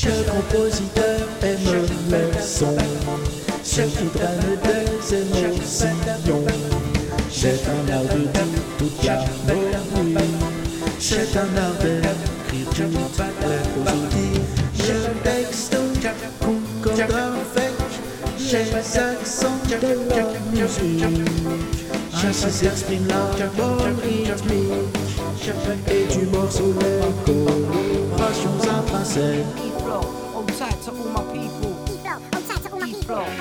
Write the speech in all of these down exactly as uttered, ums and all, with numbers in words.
Le compositeur aime le son, ce qui draine des émotions. C'est un art de dire toute l'harmonie, c'est un art d'écrire toute la poésie. Le texte concorde avec les accents de la musique. Ainsi s'exprime l'arbre rythmique et du morceau les colorations intrinsèques. E-flow, hold tight to all my people. E-flow, hold tight to all my people. E-flow.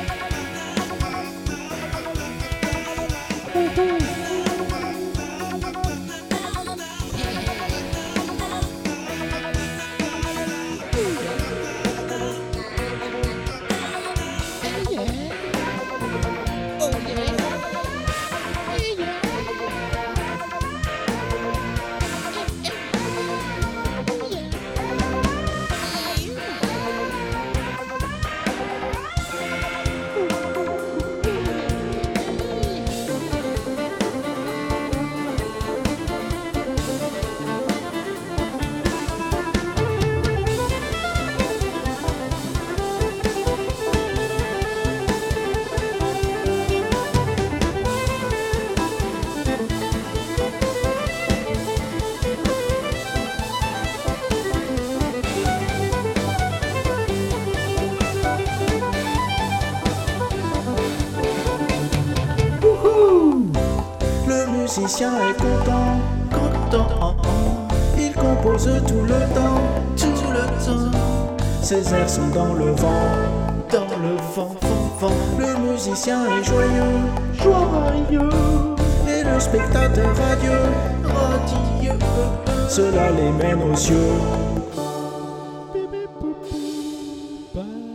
Le musicien est content, content. Il compose tout le temps, tout le temps. Ses airs sont dans le vent, dans le vent, vent, vent. Le musicien est joyeux, joyeux. Et le spectateur radieux, radieux. Cela les mène aux cieux.